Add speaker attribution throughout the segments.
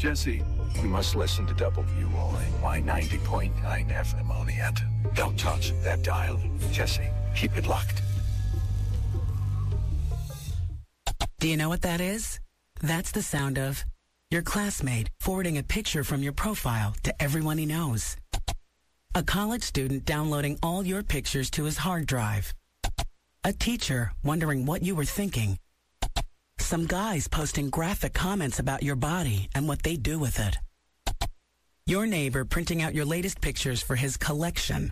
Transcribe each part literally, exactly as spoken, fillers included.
Speaker 1: Jesse, we must listen to W O A Y ninety point nine F M Oneonta. Don't touch that dial, Jesse. Keep it locked.
Speaker 2: Do you know what that is? That's the sound of your classmate forwarding a picture from your profile to everyone he knows. A college student downloading all your pictures to his hard drive. A teacher wondering what you were thinking. Some guys posting graphic comments about your body and what they do with it. Your neighbor printing out your latest pictures for his collection.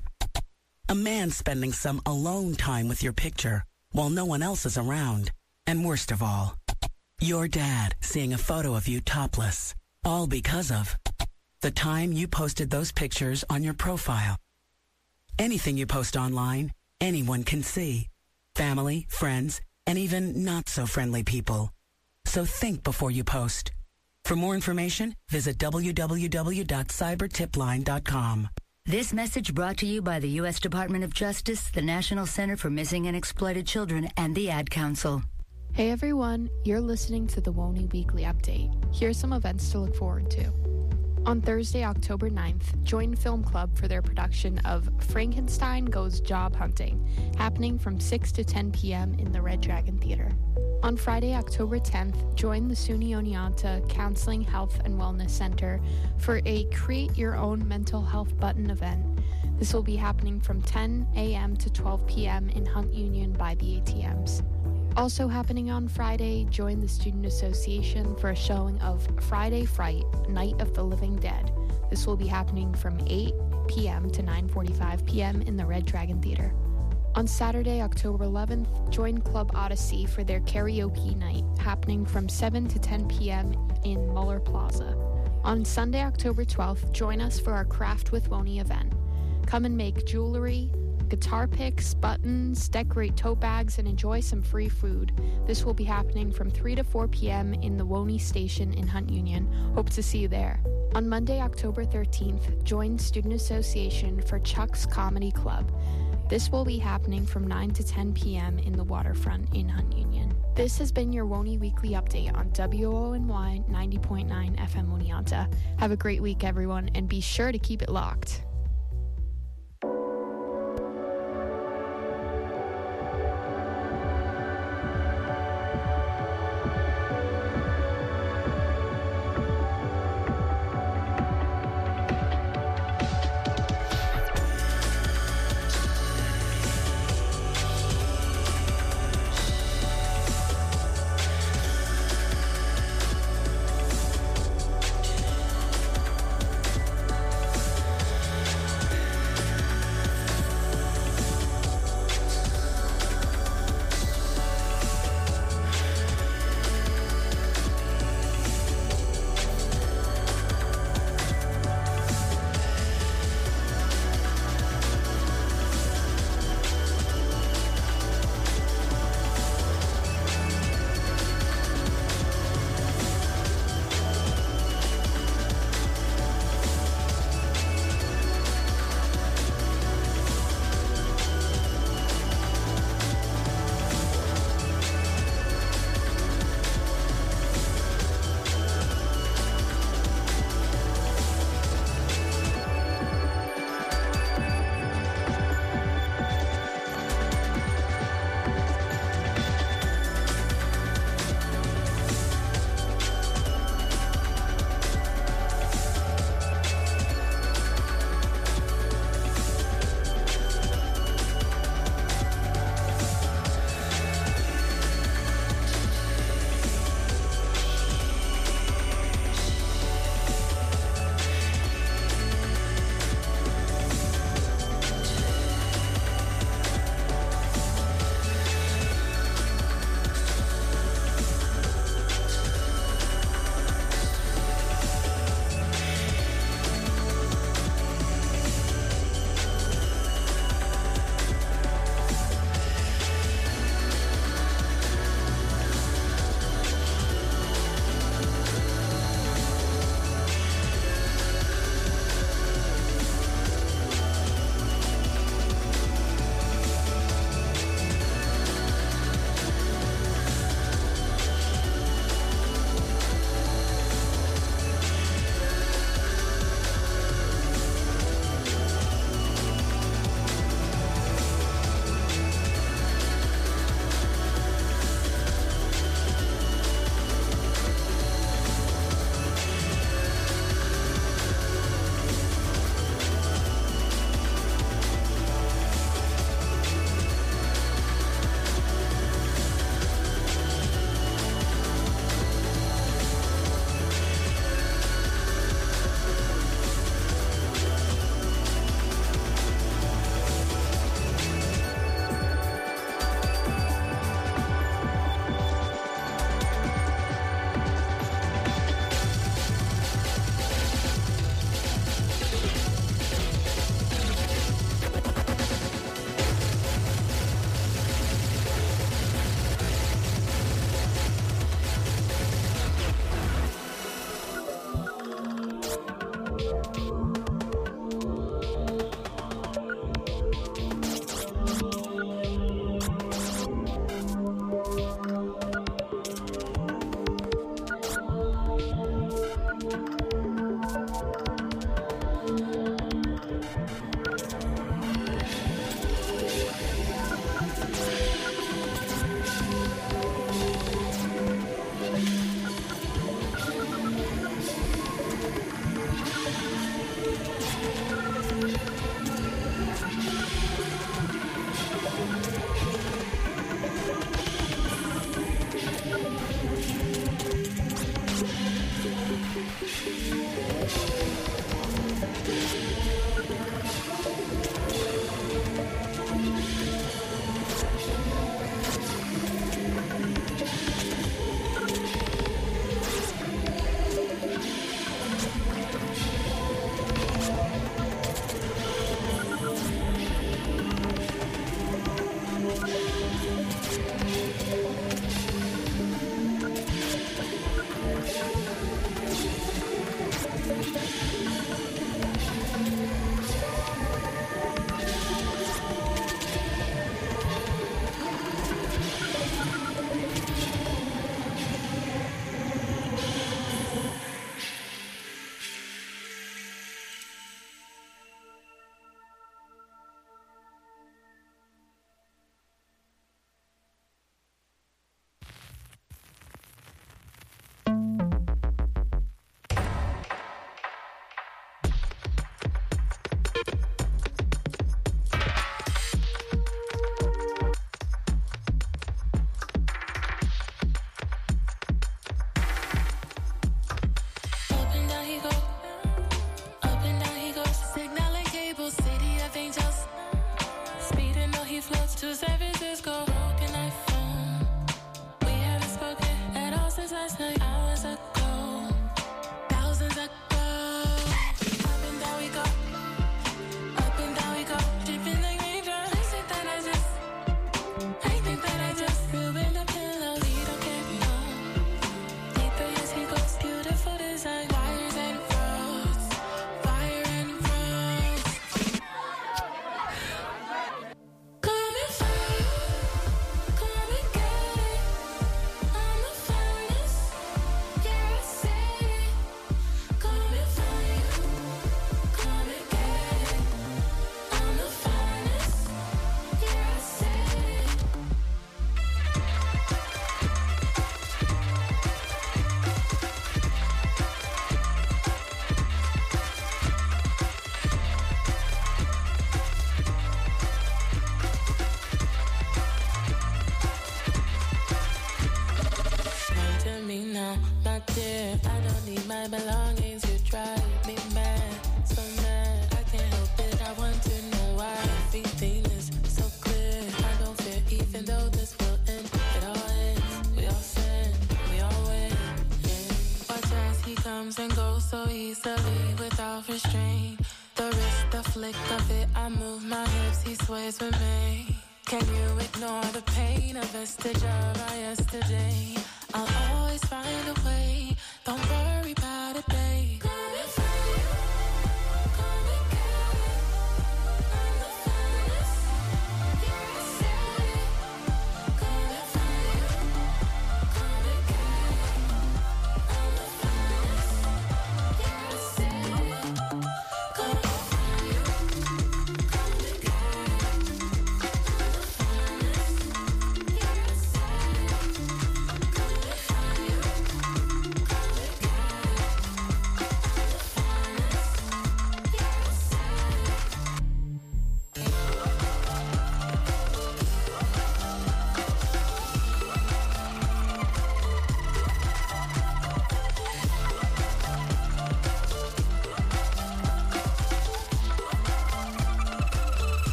Speaker 2: A man spending some alone time with your picture while no one else is around. And worst of all, your dad seeing a photo of you topless. All because of the time you posted those pictures on your profile. Anything you post online, anyone can see. Family, friends, and even not-so-friendly people. So think before you post. For more information, visit w w w dot cyber tip line dot com.
Speaker 3: This message brought to you by the U S Department of Justice, the National Center for Missing and Exploited Children, and the Ad Council.
Speaker 4: Hey everyone, you're listening to the W O N Y Weekly Update. Here's some events to look forward to. On Thursday, October ninth, join Film Club for their production of Frankenstein Goes Job Hunting, happening from six to ten p.m. in the Red Dragon Theater. On Friday, October tenth, join the SUNY Oneonta Counseling, Health, and Wellness Center for a Create Your Own Mental Health Button event. This will be happening from ten a.m. to twelve p.m. in Hunt Union by the A T Ms. Also happening on Friday, join the Student Association for a showing of Friday Fright, Night of the Living Dead. This will be happening from eight p.m. to nine forty-five p.m. in the Red Dragon Theater. On Saturday, October eleventh, join Club Odyssey for their karaoke night, happening from seven to ten p.m. in Muller Plaza. On Sunday, October twelfth, join us for our Craft with W O N Y event. Come and make jewelry, guitar picks, buttons, decorate tote bags, and enjoy some free food. This will be happening from three to four p.m. in the W O N Y station in Hunt Union. Hope to see you there. On Monday, October thirteenth, join Student Association for Chuck's Comedy Club. This will be happening from nine to ten p.m. in the Waterfront in Hunt Union. This has been your W O N Y Weekly Update on W O N Y ninety point nine F M Oneonta. Have a great week, everyone, and be sure to keep it locked.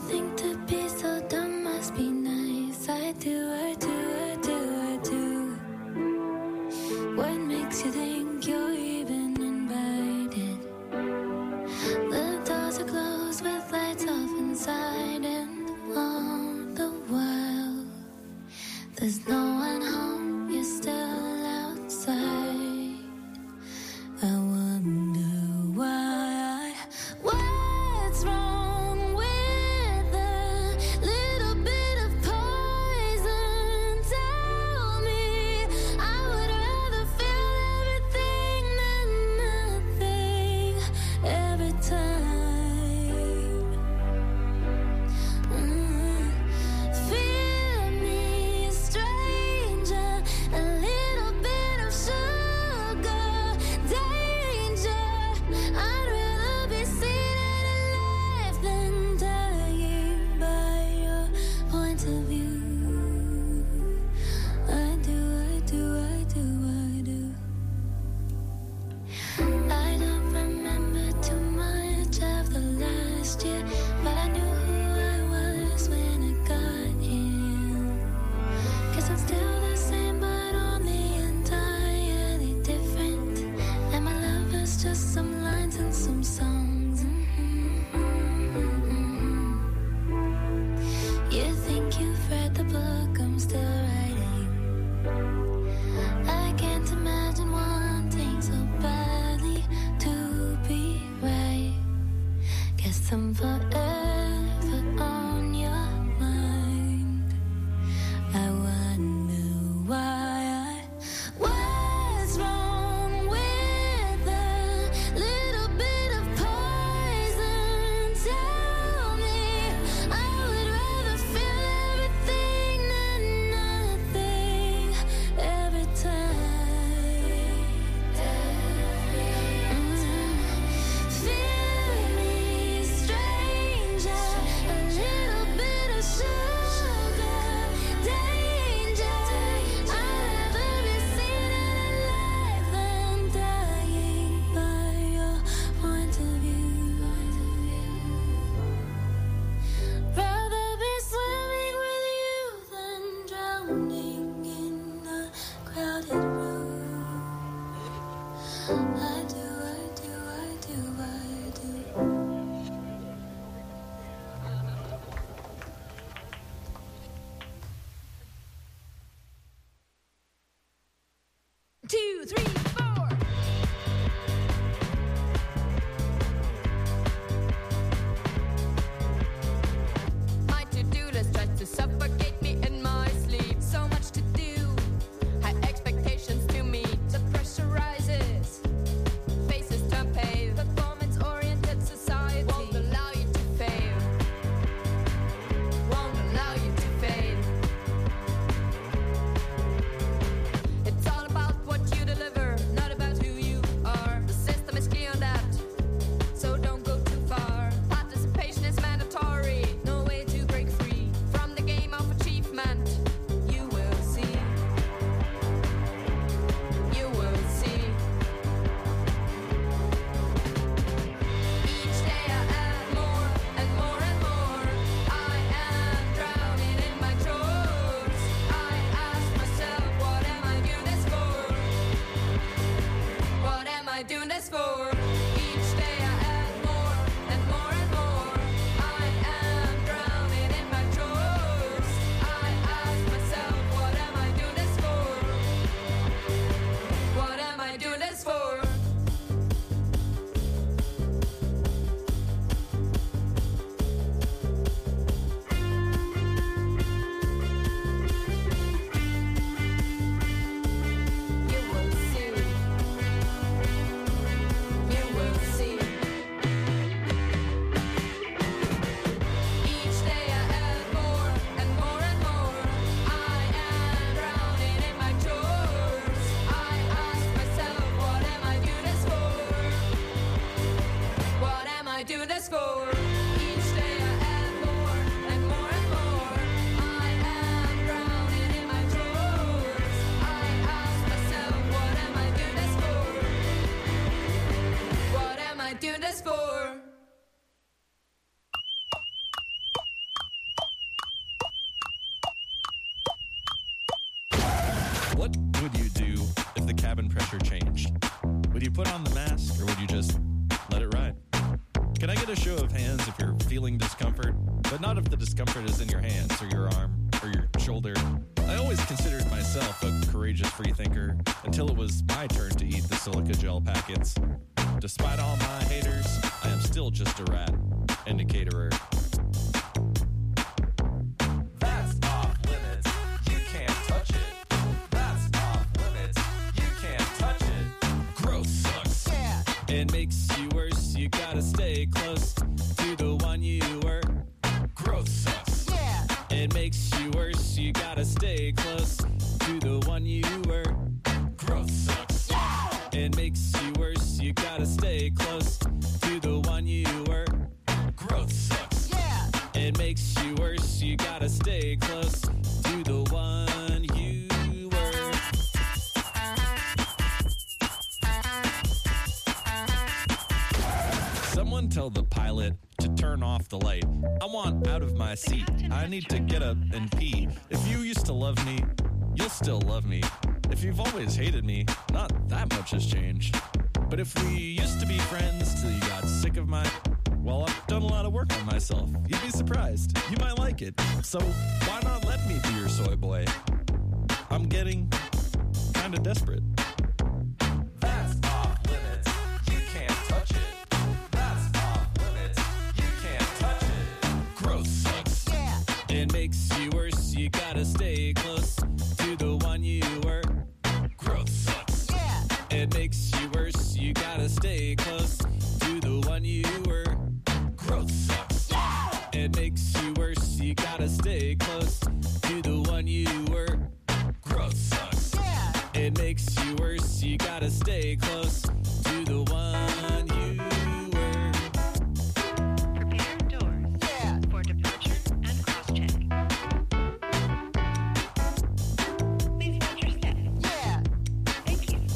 Speaker 5: think to be so dumb must be nice. I do, I do, I do, I do. What makes you think you're even invited? The doors are closed with lights off inside, and all the while there's no one home, you're still outside. I wonder why. What's wrong with a little bit of poison? Tell me. I would rather feel everything than nothing every time. Mm. Feel me straight.
Speaker 6: What would you do if the cabin pressure changed? Would you put on the mask or would you just let it ride? Can I get a show of hands if you're feeling discomfort, but not if the discomfort is in your hands or your arm or your shoulder? I always considered myself a courageous freethinker until it was my turn to eat the silica gel packets. Despite all my haters, I am still just a rat and a caterer.
Speaker 7: That's off limits. You can't touch it. That's off limits. You can't touch it.
Speaker 6: Growth sucks.
Speaker 7: Yeah.
Speaker 6: It makes you worse. You gotta stay close to the one you were. Growth sucks.
Speaker 7: Yeah.
Speaker 6: It makes you worse. You gotta stay close to the one you were. Growth sucks.
Speaker 7: Yeah.
Speaker 6: It makes you worse. You gotta stay close to the one you were. Growth sucks.
Speaker 7: Yeah.
Speaker 6: It makes you worse. You gotta stay close to the one you were. Someone tell the pilot to turn off the light. I want out of my seat. I need to get up and pee. If you used to love me, you'll still love me. If you've always hated me, not that much has changed. But if we used to be friends till you got sick of my... Well, I've done a lot of work on myself. You'd be surprised. You might like it. So why not let me be your soy boy? I'm getting kind of desperate.
Speaker 7: That's off limits. You can't touch it. That's off limits. You can't touch it.
Speaker 6: Growth sucks.
Speaker 7: Yeah.
Speaker 6: It makes you worse. You gotta stay close to the one you were. Growth sucks.
Speaker 7: Yeah.
Speaker 6: It makes you worse. You gotta stay close to the one you were. Growth sucks.
Speaker 7: Yeah.
Speaker 6: It makes you worse. You gotta stay close to the one you were. Growth sucks.
Speaker 7: Yeah.
Speaker 6: It makes you worse. You gotta stay close to the one you were.
Speaker 8: Prepare doors
Speaker 7: Yeah.
Speaker 8: for departure and cross-check. Please watch your step.
Speaker 7: Yeah.
Speaker 8: Thank you.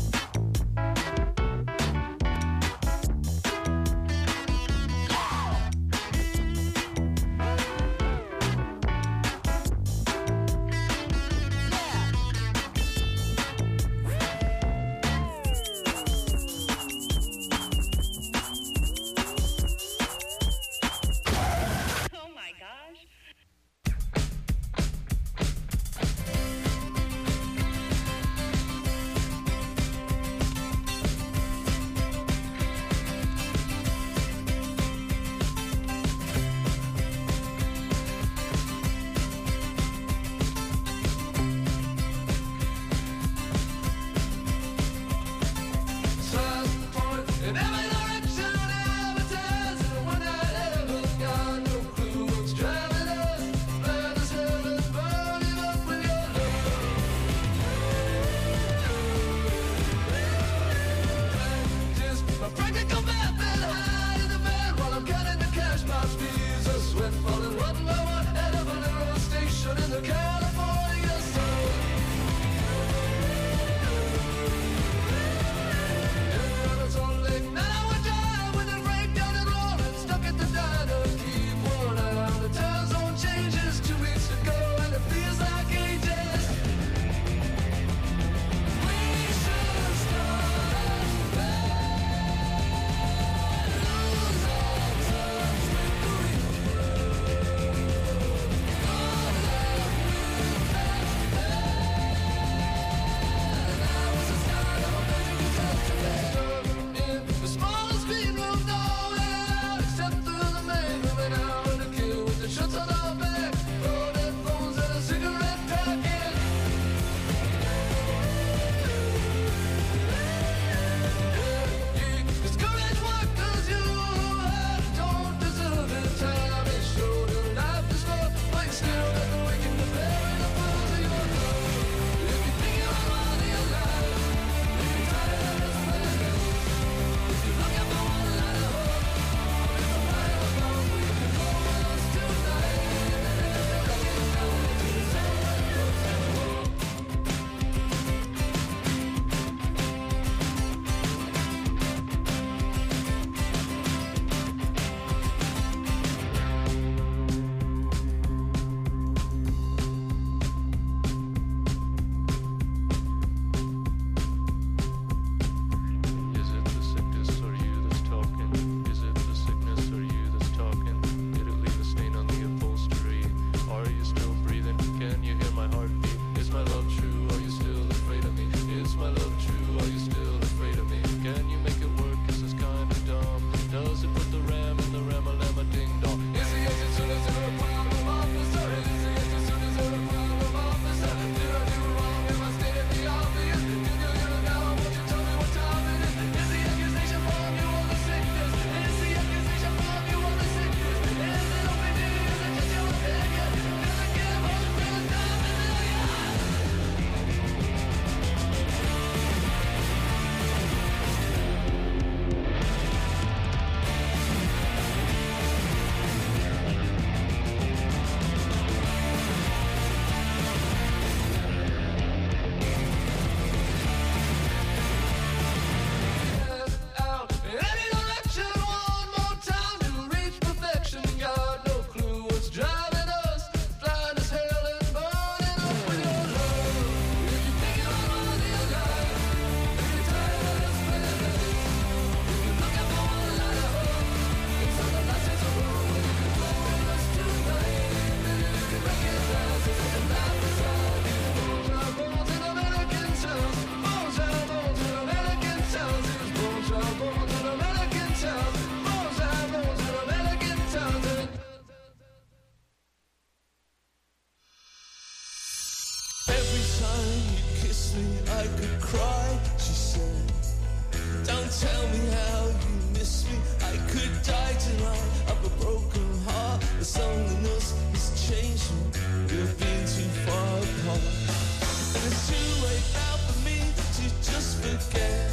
Speaker 9: miss me, I could cry, she said. Don't tell me how you miss me, I could die tonight of a broken heart. The loneliness is changing, we've been too far apart. And it's too late now for me to just forget.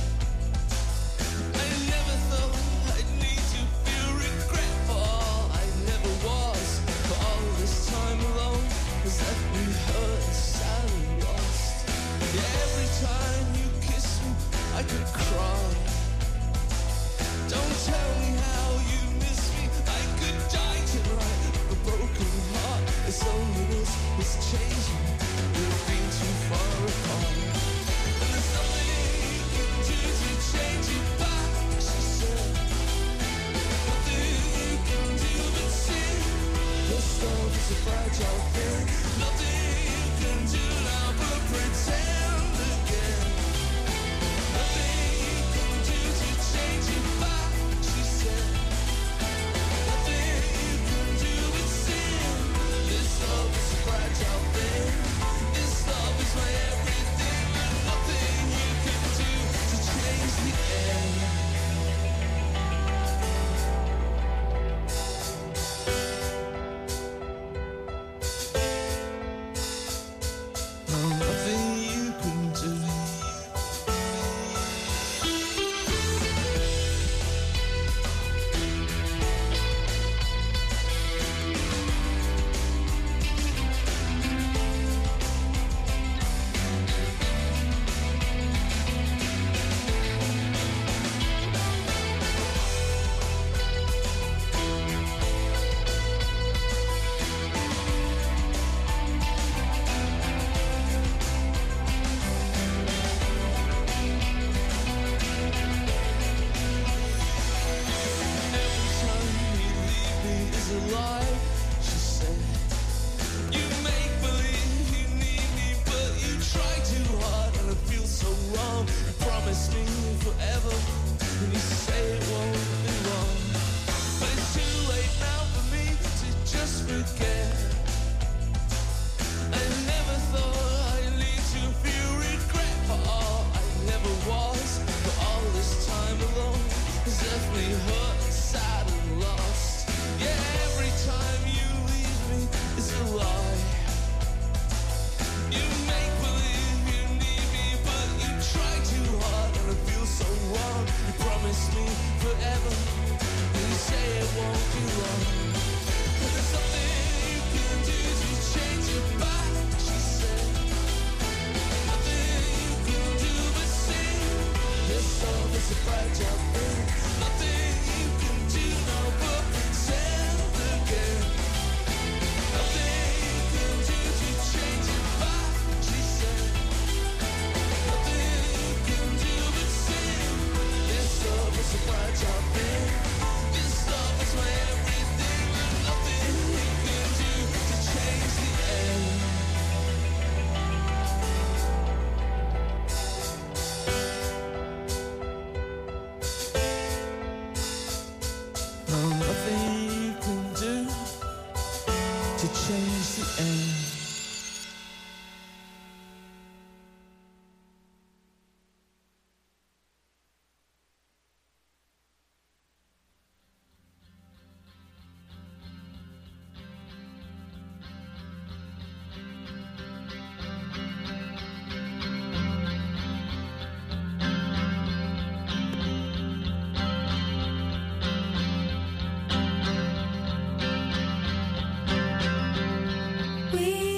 Speaker 9: I never thought I'd need to feel regret for all I never was. For all this time alone has left me hurt, sad and lost. Yeah, every time you kiss me, I could cry. Don't tell me how you miss me, I could die tonight. A broken heart, it's loneliness, it's changing. We've been too far apart. And there's nothing you can do to change it back, she said. Nothing you can do but see. This love is a fragile thing. Nothing you can do now but pretend again. Nothing you can do to change it back, she said. Nothing you can do but sin. This love is a fragile thing. This love is my everything. And nothing you can do to change the end. No, nothing you can do. Every time you leave me is a lie, she said. You make believe you need me, but you try too hard and it feels so wrong. You promise me forever, and you say it won't be long. But it's too late now for me to just forget. I never thought I'd lead to feel regret for all I never was. For all this time alone has left me hurt, sad and lost. Yeah, every time you leave me is a lie. You make believe you need me, but you try too hard and it feels so wrong. You promise me forever, and you say it won't be long. But there's something you can do to change it back, she said. Nothing you can do but see. This love is a fragile thing. Nothing you can do now but pretend again. Nothing you can do to change it back, she said. Nothing you can do but sin. This love is a fragile thing. This love is my everything. And nothing you can do to change the end. No, nothing you can do to change the end.
Speaker 5: We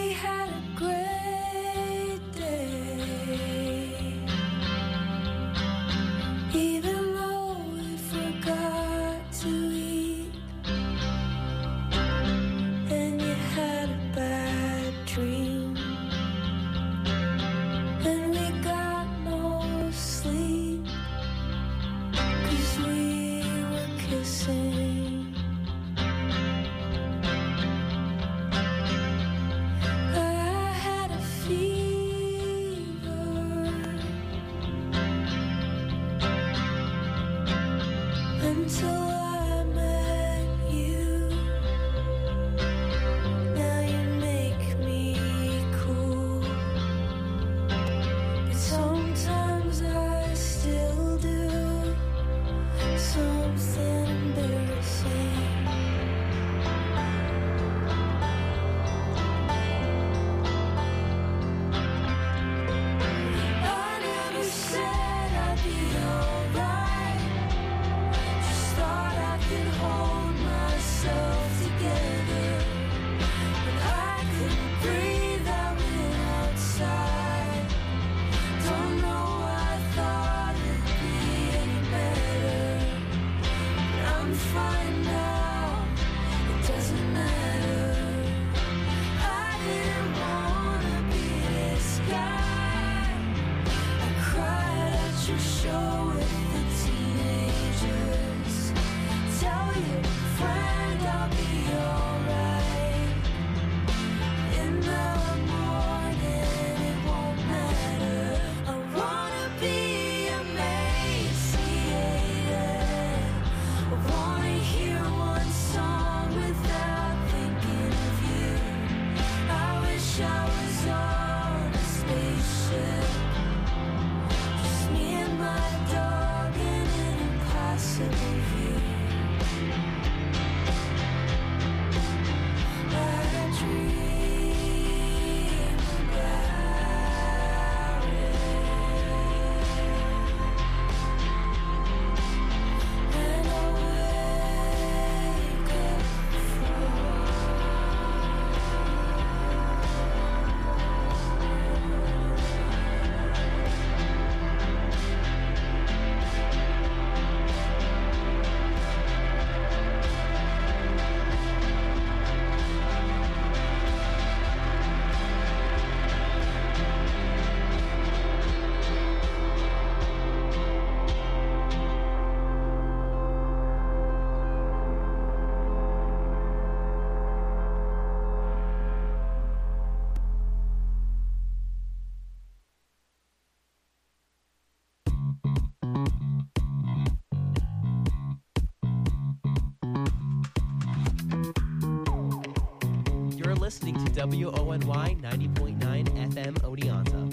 Speaker 10: listening to W O N Y ninety point nine F M Oneonta.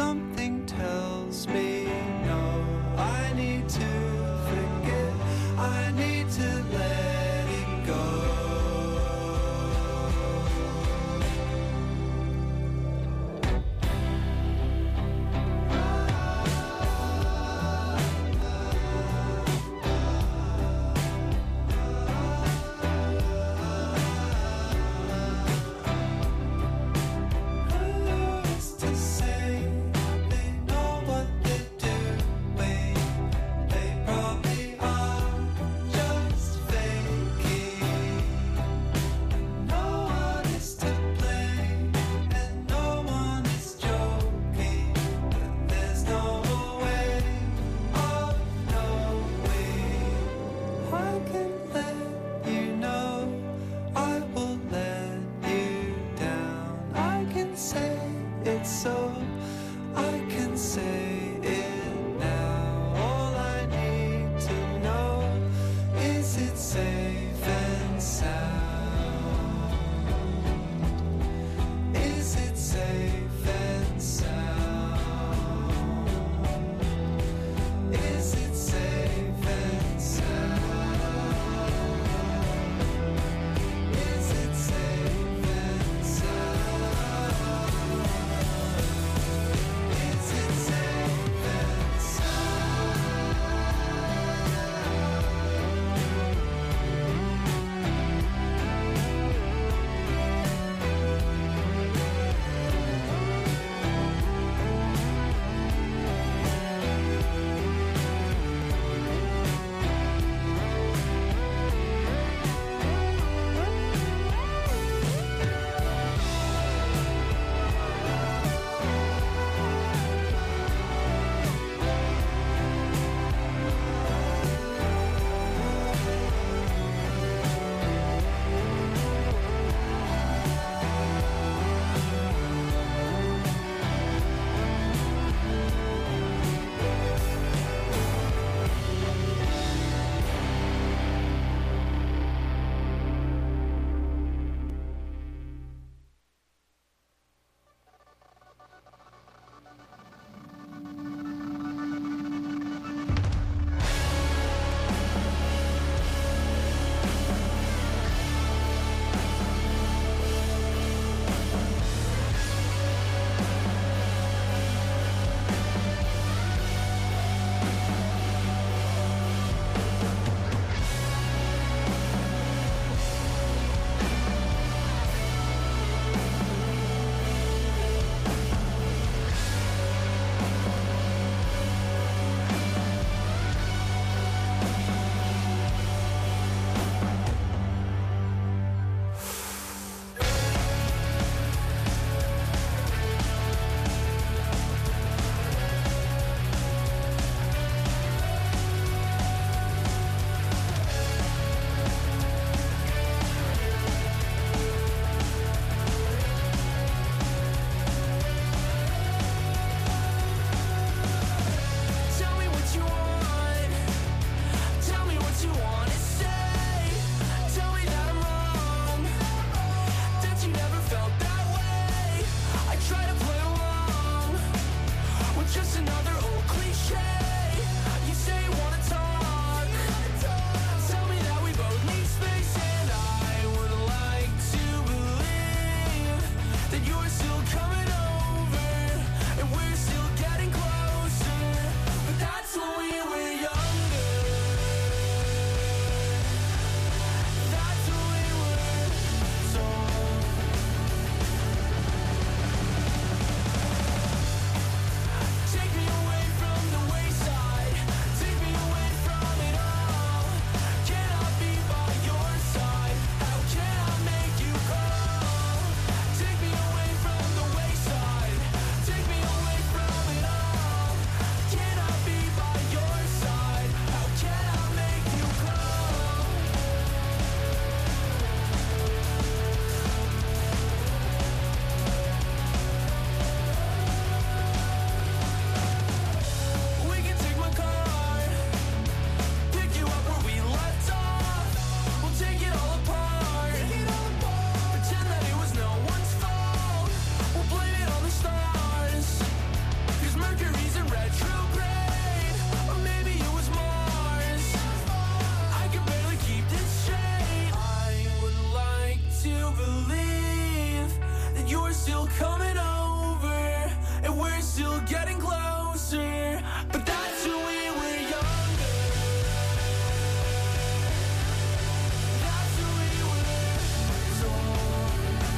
Speaker 11: something tells me no. I need to forget, I need to let it go. Who's to say they know what they're
Speaker 9: Mercury's in retrograde, or maybe it was Mars. I can barely keep this straight. I would like to believe that you're still coming over, and we're still getting closer. But that's when we were younger. That's when we were young.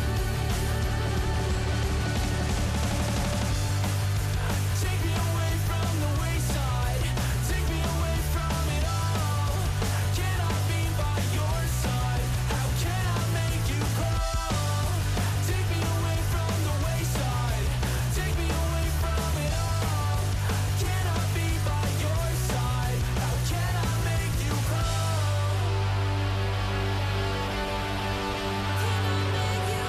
Speaker 9: Take me away from the wayside. Take me away from it all. Can I be by your side? How can I make you call? Take me away from the wayside. Take me away from it all. Can I be by your side? How can I make you call? Can I make you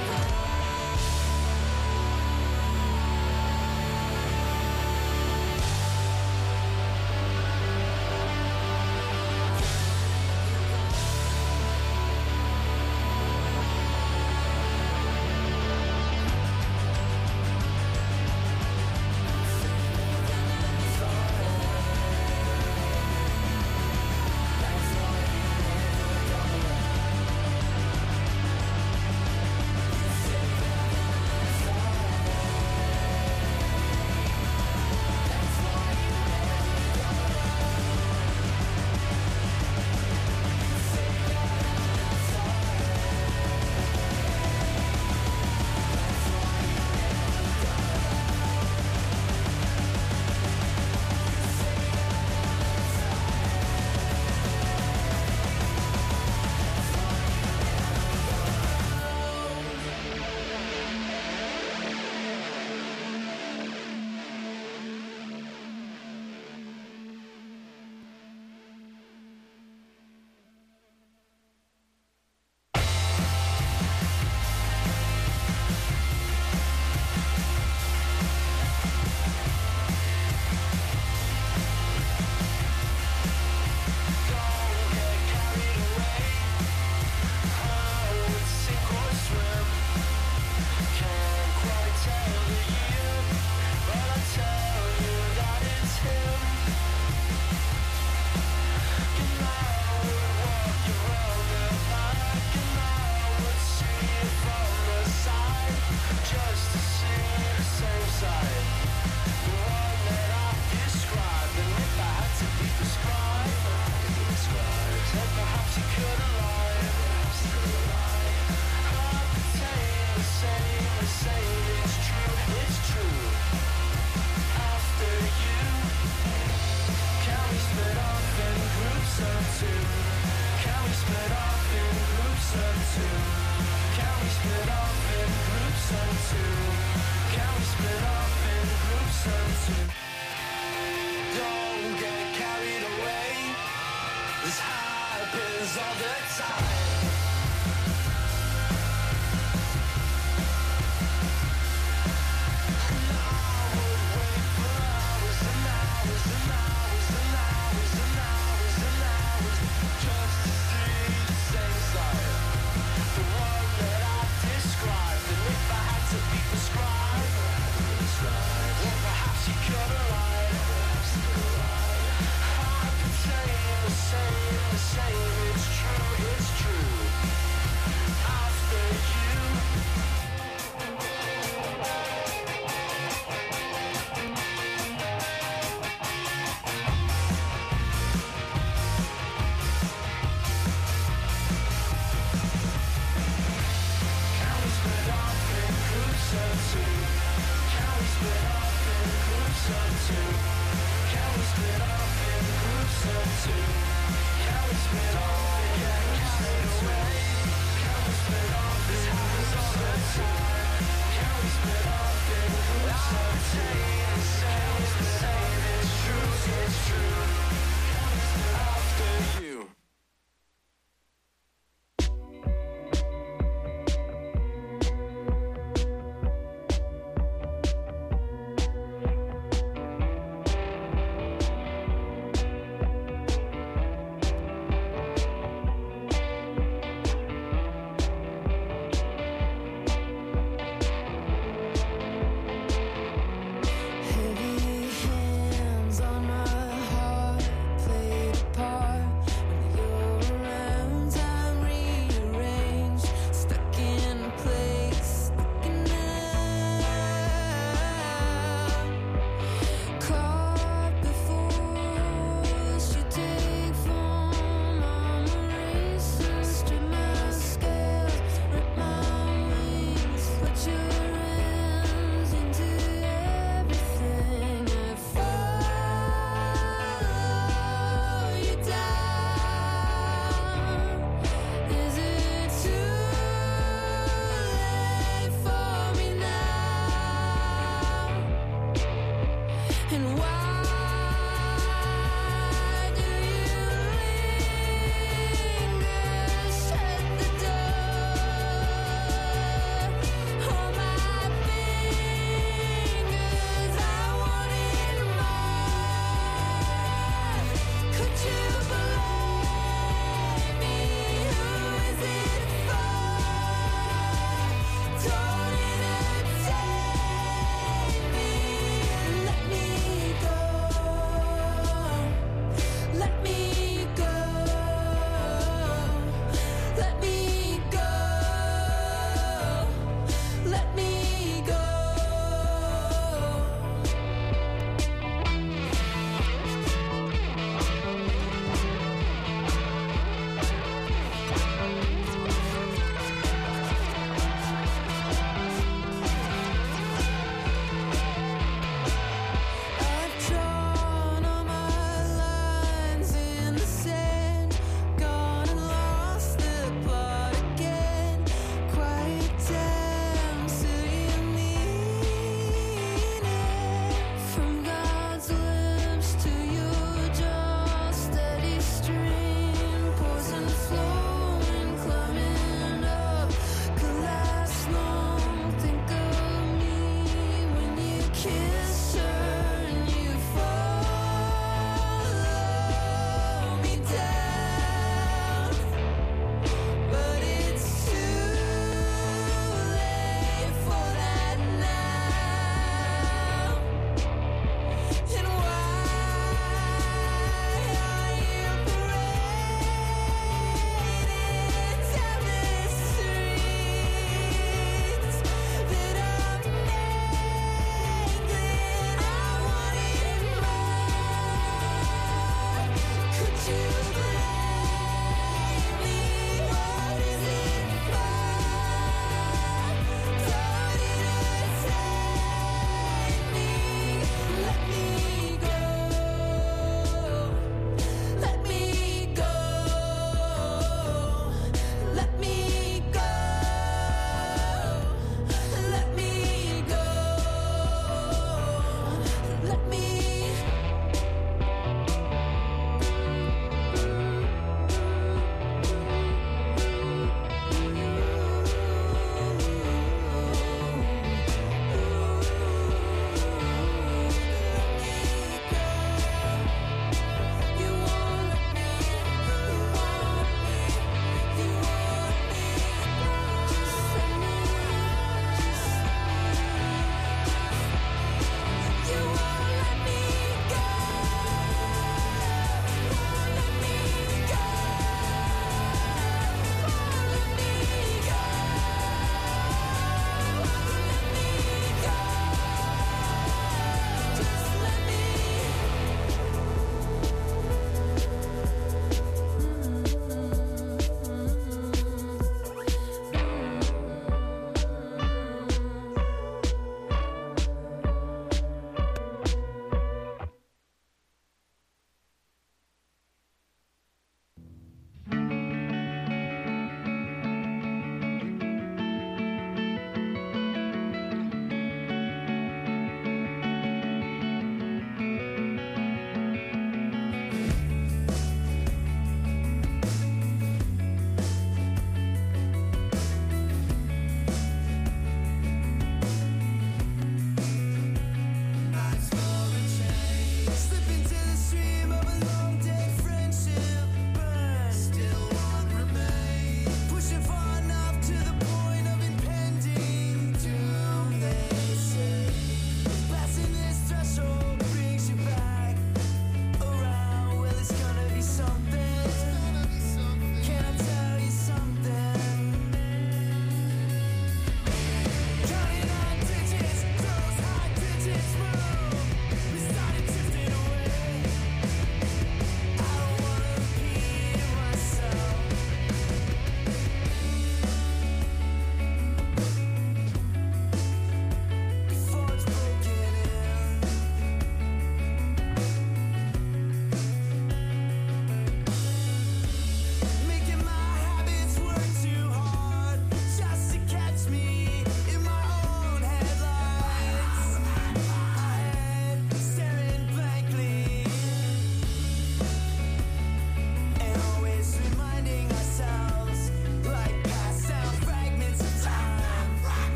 Speaker 9: same, the same, it's true.
Speaker 5: And why do you linger? Shut the door on my fingers. I wanted more. Could you believe me? Who is it for? Don't entertain me. Let me go.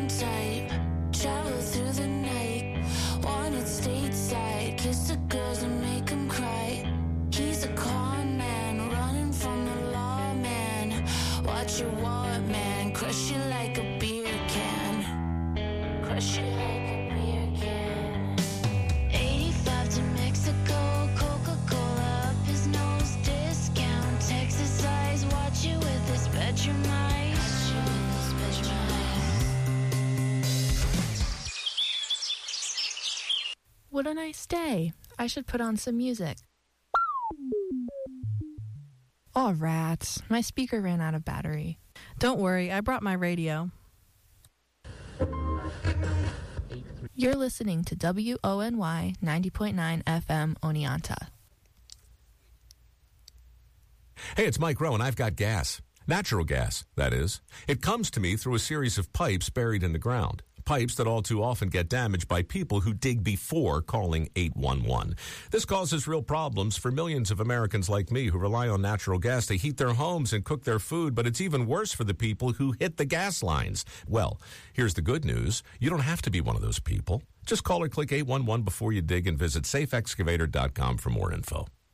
Speaker 5: wrong type. Travel through the night, wanted stateside. Kiss the girls and make them cry. He's a con man, running from the law, man. Watch your wallet, man, crush you like a beer can. Crush you like a beer can. eighty-five to Mexico, Coca-Cola up his nose. Discount, Texas eyes, watch you with this bedroom eyes. Watch you with this bedroom eyes.
Speaker 4: What a nice day. I should put on some music. Oh, rats. My speaker ran out of battery.
Speaker 12: Don't worry, I brought my radio.
Speaker 4: You're listening to W O N Y ninety point nine F M Oneonta.
Speaker 13: Hey, it's Mike Rowe, and I've got gas. Natural gas, that is. It comes to me through a series of pipes buried in the ground. Pipes that all too often get damaged by people who dig before calling eight one one. This causes real problems for millions of Americans like me who rely on natural gas to heat their homes and cook their food, but it's even worse for the people who hit the gas lines. Well, here's the good news. You don't have to be one of those people. Just call or click eight one one before you dig and visit safe excavator dot com for more info.